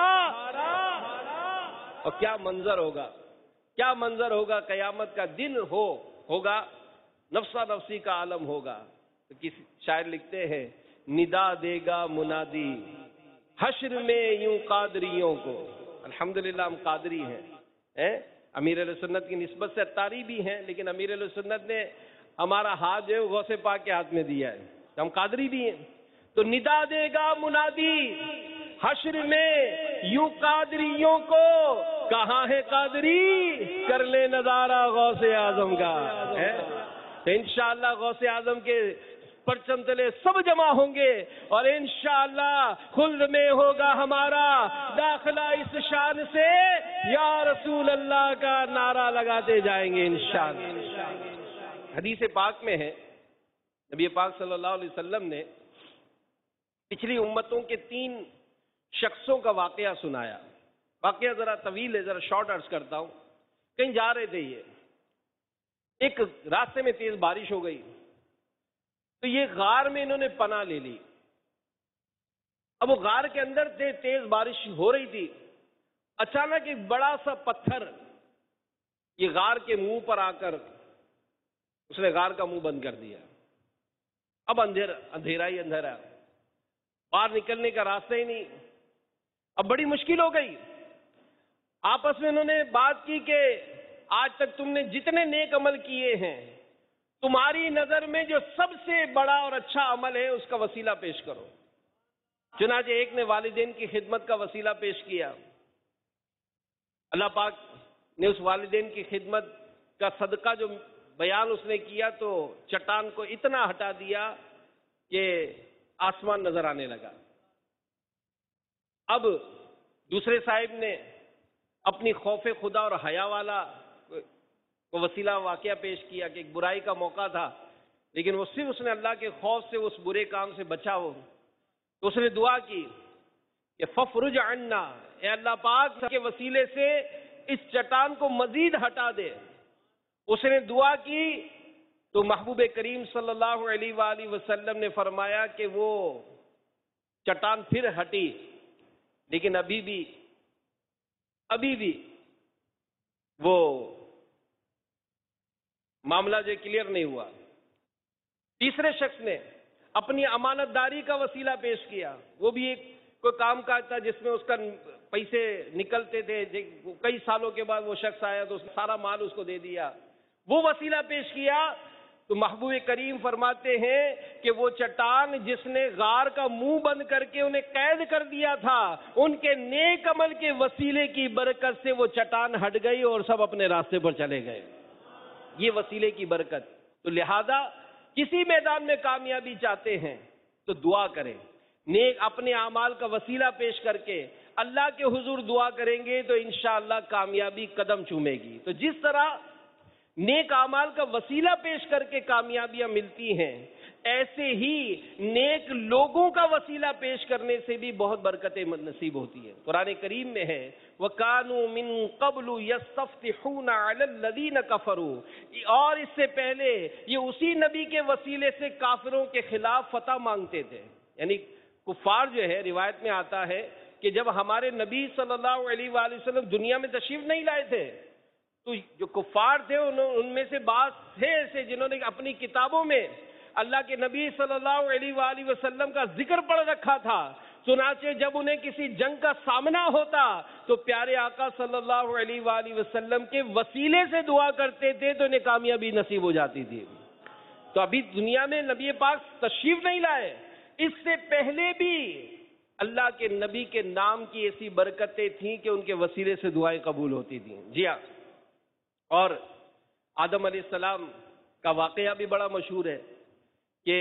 اور کیا منظر ہوگا، کیا منظر ہوگا، قیامت کا دن ہوگا، نفسا نفسی کا عالم ہوگا۔ تو کسی شاعر لکھتے ہیں ندا دے گا منادی حشر میں یوں قادریوں کو۔ الحمدللہ ہم قادری ہیں، امیر اہل سنت کی نسبت سے اتاری بھی ہیں، لیکن امیر اہل سنت نے ہمارا ہاتھ جو ہے غوث پاک کے ہاتھ میں دیا ہے، تو ہم قادری بھی ہیں۔ تو ندا دے گا منادی حشر میں یوں قادریوں کو، کہاں ہے قادری کر لے نظارہ غوث اعظم کا۔ تو انشاءاللہ غوث اعظم کے پرچم تلے سب جمع ہوں گے، اور انشاءاللہ خلد میں ہوگا ہمارا داخلہ اس شان سے یا رسول اللہ کا نعرہ لگاتے جائیں گے انشاءاللہ۔ حدیث پاک میں ہے، نبی پاک صلی اللہ علیہ وسلم نے پچھلی امتوں کے 3 شخصوں کا واقعہ سنایا. واقعہ ذرا طویل ہے، ذرا شارٹ عرض کرتا ہوں. کہیں جا رہے تھے، یہ ایک راستے میں تیز بارش ہو گئی، تو یہ غار میں انہوں نے پناہ لے لی. اب وہ غار کے اندر تھے، تیز بارش ہو رہی تھی. اچانک ایک بڑا سا پتھر یہ غار کے منہ پر آ کر اس نے غار کا منہ بند کر دیا. اب اندھیرا ہی اندھیرا، باہر نکلنے کا راستہ ہی نہیں. اب بڑی مشکل ہو گئی. آپس میں انہوں نے بات کی کہ آج تک تم نے جتنے نیک عمل کیے ہیں، تمہاری نظر میں جو سب سے بڑا اور اچھا عمل ہے اس کا وسیلہ پیش کرو. چنانچہ ایک نے والدین کی خدمت کا وسیلہ پیش کیا. اللہ پاک نے اس والدین کی خدمت کا صدقہ جو بیان اس نے کیا تو چٹان کو اتنا ہٹا دیا کہ آسمان نظر آنے لگا. اب دوسرے صاحب نے اپنی خوف خدا اور حیا والا کو وسیلہ واقعہ پیش کیا کہ ایک برائی کا موقع تھا، لیکن وہ صرف اس نے اللہ کے خوف سے اس برے کام سے بچا ہو. تو اس نے دعا کی کہ فَفْرُجْ عَنَّا، اے اللہ پاک کے وسیلے سے اس چٹان کو مزید ہٹا دے. اس نے دعا کی تو محبوب کریم صلی اللہ علیہ وآلہ وسلم نے فرمایا کہ وہ چٹان پھر ہٹی، لیکن ابھی بھی وہ معاملہ جو کلیئر نہیں ہوا. تیسرے شخص نے اپنی امانت داری کا وسیلہ پیش کیا. وہ بھی ایک کوئی کام کاج تھا جس میں اس کا پیسے نکلتے تھے. کئی سالوں کے بعد وہ شخص آیا تو اس نے سارا مال اس کو دے دیا. وہ وسیلہ پیش کیا تو محبوب کریم فرماتے ہیں کہ وہ چٹان جس نے غار کا منہ بند کر کے انہیں قید کر دیا تھا، ان کے نیک عمل کے وسیلے کی برکت سے وہ چٹان ہٹ گئی اور سب اپنے راستے پر چلے گئے. یہ وسیلے کی برکت. تو لہذا کسی میدان میں کامیابی چاہتے ہیں تو دعا کریں. نیک اپنے اعمال کا وسیلہ پیش کر کے اللہ کے حضور دعا کریں گے تو انشاءاللہ کامیابی قدم چومے گی. تو جس طرح نیک اعمال کا وسیلہ پیش کر کے کامیابیاں ملتی ہیں، ایسے ہی نیک لوگوں کا وسیلہ پیش کرنے سے بھی بہت برکتیں نصیب ہوتی ہیں. قرآن کریم میں ہے وَكَانُوا مِن قَبْلُ يَسْتَفْتِحُونَ عَلَى الَّذِينَ كَفَرُوا، اور اس سے پہلے یہ اسی نبی کے وسیلے سے کافروں کے خلاف فتح مانگتے تھے. یعنی کفار جو ہے، روایت میں آتا ہے کہ جب ہمارے نبی صلی اللہ علیہ وآلہ وسلم دنیا میں تشریف نہیں لائے تھے تو جو کفار تھے ان میں سے بعض تھے ایسے جنہوں نے اپنی کتابوں میں اللہ کے نبی صلی اللہ علیہ وآلہ وسلم کا ذکر پڑھ رکھا تھا. چنانچہ جب انہیں کسی جنگ کا سامنا ہوتا تو پیارے آقا صلی اللہ علیہ وآلہ وسلم کے وسیلے سے دعا کرتے تھے تو انہیں کامیابی نصیب ہو جاتی تھی. تو ابھی دنیا میں نبی پاک تشریف نہیں لائے، اس سے پہلے بھی اللہ کے نبی کے نام کی ایسی برکتیں تھیں کہ ان کے وسیلے سے دعائیں قبول ہوتی تھیں. جی ہاں، اور آدم علیہ السلام کا واقعہ بھی بڑا مشہور ہے کہ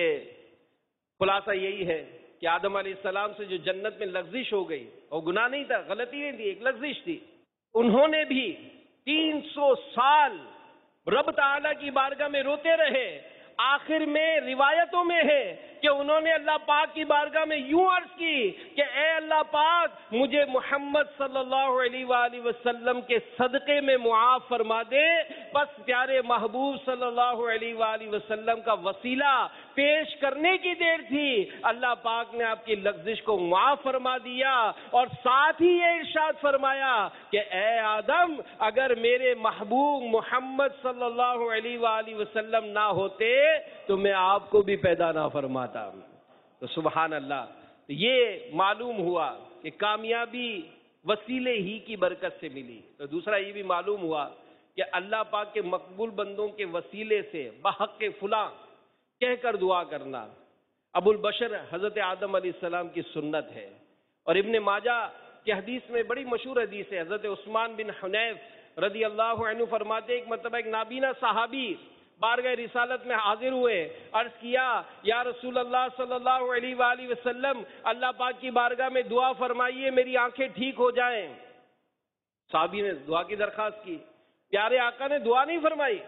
خلاصہ یہی ہے کہ آدم علیہ السلام سے جو جنت میں لغزش ہو گئی، اور گناہ نہیں تھا، غلطی نہیں تھی، ایک لغزش تھی. انہوں نے بھی 300 سال رب تعالیٰ کی بارگاہ میں روتے رہے. آخر میں روایتوں میں ہے کہ انہوں نے اللہ پاک کی بارگاہ میں یوں عرض کی کہ اے اللہ پاک مجھے محمد صلی اللہ علیہ وآلہ وسلم کے صدقے میں معاف فرما دے. بس پیارے محبوب صلی اللہ علیہ وآلہ وسلم کا وسیلہ پیش کرنے کی دیر تھی، اللہ پاک نے آپ کی لغزش کو معاف فرما دیا اور ساتھ ہی یہ ارشاد فرمایا کہ اے آدم اگر میرے محبوب محمد صلی اللہ علیہ وآلہ وسلم نہ ہوتے تو میں آپ کو بھی پیدا نہ فرماتا. تو سبحان اللہ. یہ معلوم ہوا کہ کامیابی وسیلے ہی کی برکت سے ملی. تو دوسرا یہ بھی معلوم ہوا کہ اللہ پاک کے مقبول بندوں کے وسیلے سے بحق فلاں کہہ کر دعا کرنا ابو البشر حضرت آدم علیہ السلام کی سنت ہے. اور ابن ماجہ کی حدیث میں بڑی مشہور حدیث ہے، حضرت عثمان بن حنیف رضی اللہ عنہ فرماتے ایک مرتبہ ایک نابینا صحابی بارگاہ رسالت میں حاضر ہوئے، عرض کیا یا رسول اللہ صلی اللہ علیہ وآلہ وسلم اللہ پاک کی بارگاہ میں دعا فرمائیے میری آنکھیں ٹھیک ہو جائیں. صحابی نے دعا کی درخواست کی، پیارے آقا نے دعا نہیں فرمائی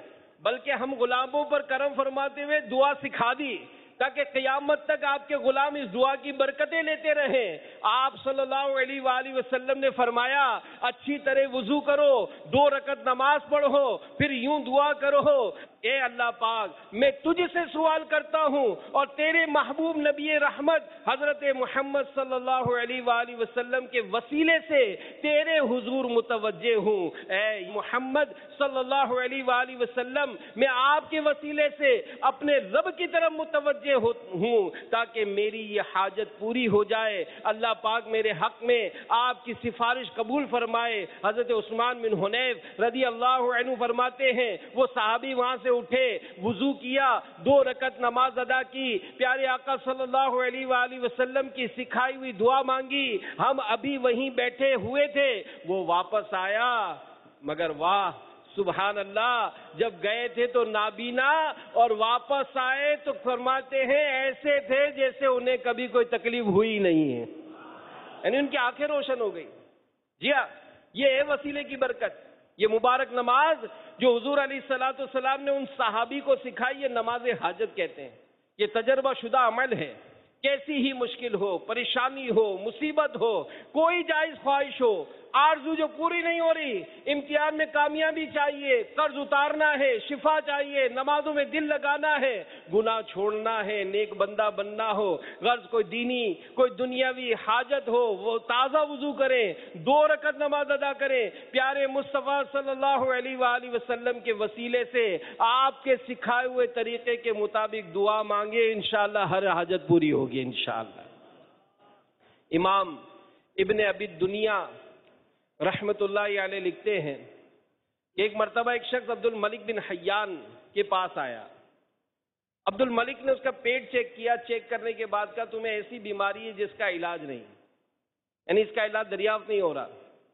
بلکہ ہم غلاموں پر کرم فرماتے ہوئے دعا سکھا دی تاکہ قیامت تک آپ کے غلام اس دعا کی برکتیں لیتے رہیں۔ آپ صلی اللہ علیہ وآلہ وسلم نے فرمایا اچھی طرح وضو کرو، 2 رکعت نماز پڑھو، پھر یوں دعا کرو، اے اللہ پاک میں تجھ سے سوال کرتا ہوں اور تیرے محبوب نبی رحمت حضرت محمد صلی اللہ علیہ وآلہ وسلم کے وسیلے سے تیرے حضور متوجہ ہوں۔ اے محمد صلی اللہ علیہ وآلہ وسلم میں آپ کے وسیلے سے اپنے رب کی طرف متوجہ ہوں تاکہ میری یہ حاجت پوری ہو جائے۔ اللہ پاک میرے حق میں آپ کی سفارش قبول فرمائے۔ حضرت عثمان بن حنیف رضی اللہ عنہ فرماتے ہیں وہ صحابی وہاں سے اٹھے، وضو کیا، 2 رکعت نماز ادا کی، پیارے آقا صلی اللہ علیہ وآلہ وسلم کی سکھائی ہوئی دعا مانگی، ہم ابھی وہیں بیٹھے ہوئے تھے، وہ واپس آیا، مگر واہ سبحان اللہ، جب گئے تھے تو نابینا اور واپس آئے تو فرماتے ہیں ایسے تھے جیسے انہیں کبھی کوئی تکلیف ہوئی نہیں ہے، یعنی ان کی آنکھیں روشن ہو گئی۔ جی ہاں، یہ ہے وسیلے کی برکت، یہ مبارک نماز جو حضور علیہ الصلوۃ والسلام نے ان صحابی کو سکھائی، یہ نماز حاجت کہتے ہیں۔ یہ تجربہ شدہ عمل ہے، کیسی ہی مشکل ہو، پریشانی ہو، مصیبت ہو، کوئی جائز خواہش ہو، آرزو جو پوری نہیں ہو رہی، امتحان میں کامیابی چاہیے، قرض اتارنا ہے، شفا چاہیے، نمازوں میں دل لگانا ہے، گناہ چھوڑنا ہے، نیک بندہ بننا ہو، غرض کوئی دینی کوئی دنیاوی حاجت ہو، وہ تازہ وضو کریں، 2 رکعت نماز ادا کریں، پیارے مصطفیٰ صلی اللہ علیہ وآلہ وسلم کے وسیلے سے آپ کے سکھائے ہوئے طریقے کے مطابق دعا مانگے، انشاءاللہ ہر حاجت پوری ہوگی انشاءاللہ۔ امام ابن ابی دنیا رحمت اللہ علیہ لکھتے ہیں کہ ایک مرتبہ ایک شخص عبد الملک بن حیان کے پاس آیا۔ عبد الملک نے اس کا پیٹ چیک کیا، چیک کرنے کے بعد کہا تمہیں ایسی بیماری ہے جس کا علاج نہیں، یعنی اس کا علاج دریافت نہیں ہو رہا۔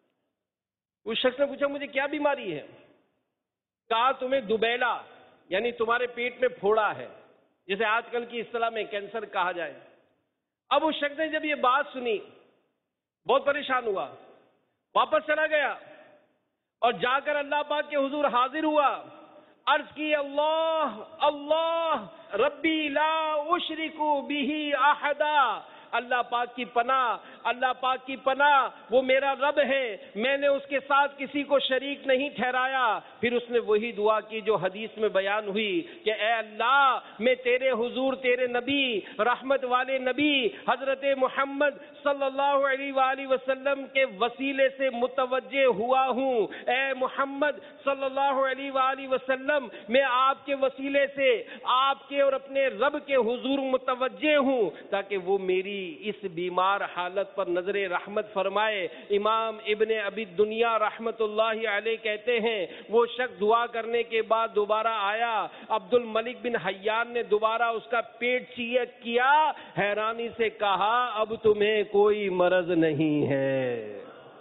اس شخص نے پوچھا مجھے کیا بیماری ہے؟ کہا تمہیں دوبیلا، یعنی تمہارے پیٹ میں پھوڑا ہے، جسے آج کل کی اصطلاح میں کینسر کہا جائے۔ اب اس شخص نے جب یہ بات سنی بہت پریشان ہوا، واپس چلا گیا اور جا کر اللہ پاک کے حضور حاضر ہوا، عرض کی اللہ اللہ ربی لا اشرک بہ احدا، اللہ پاک کی پناہ، اللہ پاک کی پناہ، وہ میرا رب ہے، میں نے اس کے ساتھ کسی کو شریک نہیں ٹھہرایا۔ پھر اس نے وہی دعا کی جو حدیث میں بیان ہوئی کہ اے اللہ میں تیرے حضور، تیرے نبی، رحمت والے نبی حضرت محمد صلی اللہ علیہ وآلہ وسلم کے وسیلے سے متوجہ ہوا ہوں، اے محمد صلی اللہ علیہ وآلہ وسلم میں آپ کے وسیلے سے آپ کے اور اپنے رب کے حضور متوجہ ہوں تاکہ وہ میری اس بیمار حالت پر نظر رحمت فرمائے۔ امام ابن ابی دنیا رحمت اللہ علیہ کہتے ہیں وہ شخص دعا کرنے کے بعد دوبارہ آیا، عبد الملک بن حیان نے دوبارہ اس کا پیٹ چیک کیا، حیرانی سے کہا اب تمہیں کوئی مرض نہیں ہے۔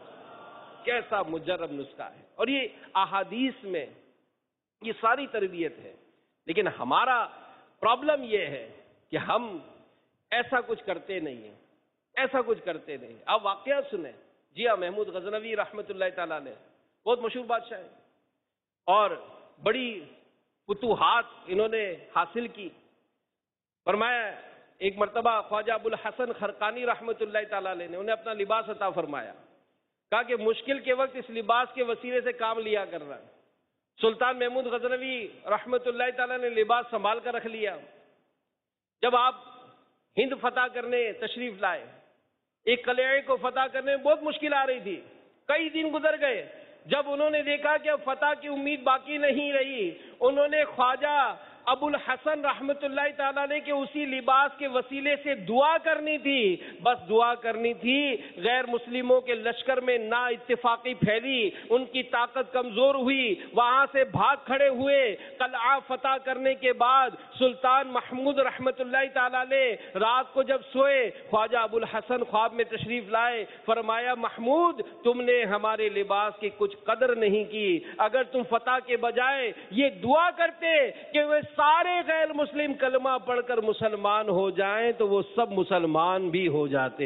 کیسا مجرب نسخہ ہے، اور یہ احادیث میں یہ ساری تربیت ہے، لیکن ہمارا پرابلم یہ ہے کہ ہم ایسا کچھ کرتے نہیں ہیں، ایسا کچھ کرتے نہیں۔ آپ واقعات سنیں، جی ہاں، محمود غزنوی رحمت اللہ تعالیٰ نے بہت مشہور بادشاہ ہے اور بڑی فتوحات انہوں نے حاصل کی۔ فرمایا ایک مرتبہ خواجہ ابو الحسن خرقانی رحمت اللہ تعالیٰ نے انہیں اپنا لباس عطا فرمایا، کہا کہ مشکل کے وقت اس لباس کے وسیلے سے کام لیا کر رہا ہے۔ سلطان محمود غزنوی رحمت اللہ تعالیٰ نے لباس سنبھال کر رکھ لیا۔ جب آپ ہند فتح کرنے تشریف لائے، ایک قلعے کو فتح کرنے میں بہت مشکل آ رہی تھی، کئی دن گزر گئے۔ جب انہوں نے دیکھا کہ اب فتح کی امید باقی نہیں رہی، انہوں نے خواجہ ابو الحسن رحمت اللہ تعالیٰ نے کہ اسی لباس کے وسیلے سے دعا کرنی تھی، بس دعا کرنی تھی، غیر مسلموں کے لشکر میں نا اتفاقی پھیلی، ان کی طاقت کمزور ہوئی، وہاں سے بھاگ کھڑے ہوئے۔ قلعہ فتح کرنے کے بعد سلطان محمود رحمت اللہ تعالیٰ نے رات کو جب سوئے، خواجہ ابو الحسن خواب میں تشریف لائے، فرمایا محمود تم نے ہمارے لباس کی کچھ قدر نہیں کی، اگر تم فتح کے بجائے یہ دعا کرتے کہ وہ سارے غیر مسلم کلمہ پڑھ کر مسلمان ہو جائیں تو وہ سب مسلمان بھی ہو جاتے۔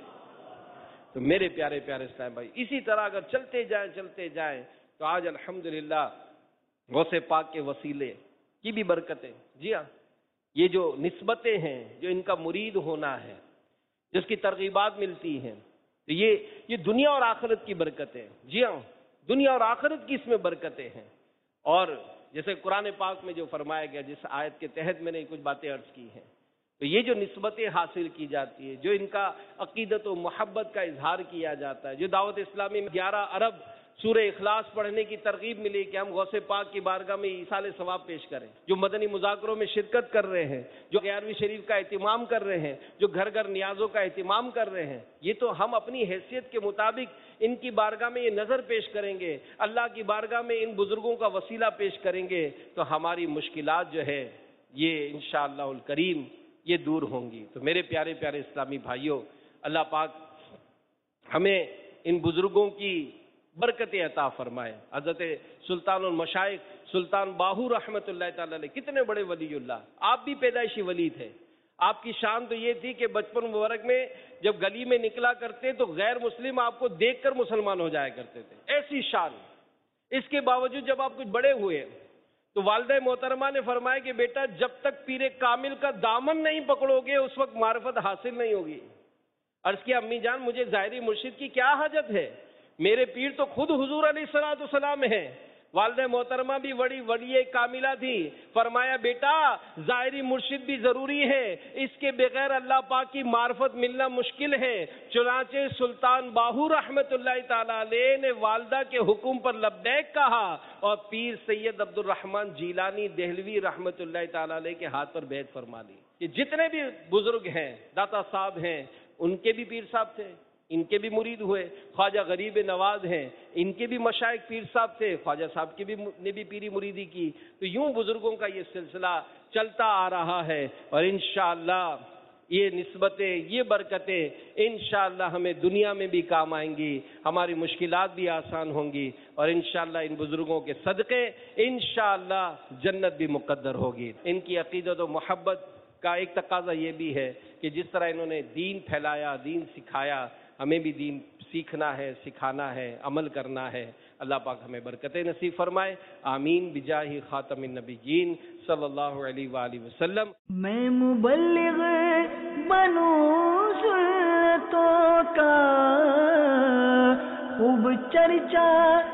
تو میرے پیارے پیارے اسلام بھائی، اسی طرح اگر چلتے جائیں تو آج الحمدللہ غوث پاک کے وسیلے کی بھی برکتیں. جی ہاں، یہ جو نسبتیں ہیں، جو ان کا مرید ہونا ہے، جس کی ترغیبات ملتی ہیں، تو یہ دنیا اور آخرت کی برکتیں. جی ہاں، دنیا اور آخرت کی اس میں برکتیں ہیں. اور جیسے قرآن پاک میں جو فرمایا گیا، جس آیت کے تحت میں نے کچھ باتیں عرض کی ہیں، تو یہ جو نسبتیں حاصل کی جاتی ہے، جو ان کا عقیدت و محبت کا اظہار کیا جاتا ہے، جو دعوت اسلامی میں 11 ارب سورہ اخلاص پڑھنے کی ترغیب ملی کہ ہم غوث پاک کی بارگاہ میں ایصال ثواب پیش کریں، جو مدنی مذاکروں میں شرکت کر رہے ہیں، جو 11ویں شریف کا اہتمام کر رہے ہیں، جو گھر گھر نیازوں کا اہتمام کر رہے ہیں، یہ تو ہم اپنی حیثیت کے مطابق ان کی بارگاہ میں یہ نظر پیش کریں گے، اللہ کی بارگاہ میں ان بزرگوں کا وسیلہ پیش کریں گے، تو ہماری مشکلات جو ہے یہ انشاءاللہ الکریم یہ دور ہوں گی. تو میرے پیارے پیارے اسلامی بھائیوں، اللہ پاک ہمیں ان بزرگوں کی برکت عطا فرمائے. حضرت سلطان المشائخ سلطان باہو رحمۃ اللہ تعالی علیہ کتنے بڑے ولی اللہ، آپ بھی پیدائشی ولی تھے. آپ کی شان تو یہ تھی کہ بچپن مبارک میں جب گلی میں نکلا کرتے تو غیر مسلم آپ کو دیکھ کر مسلمان ہو جایا کرتے تھے، ایسی شان. اس کے باوجود جب آپ کچھ بڑے ہوئے تو والدہ محترمہ نے فرمایا کہ بیٹا جب تک پیر کامل کا دامن نہیں پکڑو گے اس وقت معرفت حاصل نہیں ہوگی. عرض کیا امی جان مجھے ظاہری مرشد کی کیا حاجت ہے، میرے پیر تو خود حضور علیہ الصلوۃ والسلام ہیں. والدہ محترمہ بھی بڑی ولی کاملہ تھی. فرمایا بیٹا ظاہری مرشد بھی ضروری ہے، اس کے بغیر اللہ پاک کی معرفت ملنا مشکل ہے. چنانچہ سلطان باہو رحمت اللہ تعالی علیہ نے والدہ کے حکم پر لبیک کہا اور پیر سید عبد الرحمن جیلانی دہلوی رحمت اللہ تعالی علیہ کے ہاتھ پر بیعت فرما لی. کہ جتنے بھی بزرگ ہیں، داتا صاحب ہیں، ان کے بھی پیر صاحب تھے، ان کے بھی مرید ہوئے. خواجہ غریب نواز ہیں، ان کے بھی مشائخ پیر صاحب تھے، خواجہ صاحب کی بھی نے بھی پیری مریدی کی. تو یوں بزرگوں کا یہ سلسلہ چلتا آ رہا ہے اور انشاءاللہ یہ نسبتیں، یہ برکتیں انشاءاللہ ہمیں دنیا میں بھی کام آئیں گی، ہماری مشکلات بھی آسان ہوں گی اور انشاءاللہ ان بزرگوں کے صدقے انشاءاللہ جنت بھی مقدر ہوگی. ان کی عقیدت و محبت کا ایک تقاضا یہ بھی ہے کہ جس طرح انہوں نے دین پھیلایا، دین سکھایا، ہمیں بھی دین سیکھنا ہے، سکھانا ہے، عمل کرنا ہے. اللہ پاک ہمیں برکتیں نصیب فرمائے. آمین بجاہ خاتم النبیین صلی اللہ علیہ وآلہ وسلم. میں مبلغ بنوں سنتوں کا خوب چرچا